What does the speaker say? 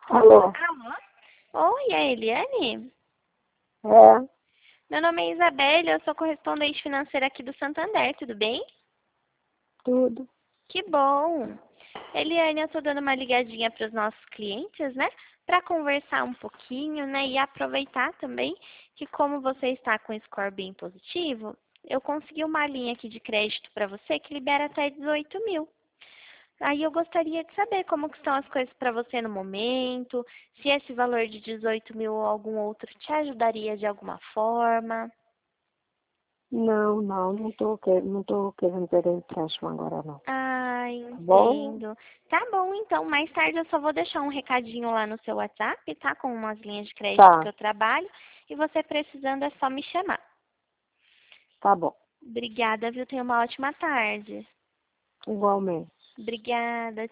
Alô? Alô? Oi, é a Eliane? É, Meu nome é Isabelle, eu sou correspondente financeira aqui do Santander, tudo bem? tudo. Que bom! Eliane, eu estou dando uma ligadinha para os nossos clientes, né? Para conversar um pouquinho, né? E aproveitar também que como você está com score bem positivo, eu consegui uma linha aqui de crédito para você que libera até 18 mil. Aí eu gostaria de saber como que estão as coisas para você no momento, se esse valor de 18 mil ou algum outro te ajudaria de alguma forma. Não tô querendo ter empréstimo agora não. Ah, Tá bom? entendo. Tá bom, então, mais tarde eu só vou deixar um recadinho lá no seu WhatsApp, tá? Com umas linhas de crédito que Tá, eu trabalho. E você precisando é só me chamar. tá bom. Obrigada, viu? Tenha uma ótima tarde. Igualmente. Obrigada.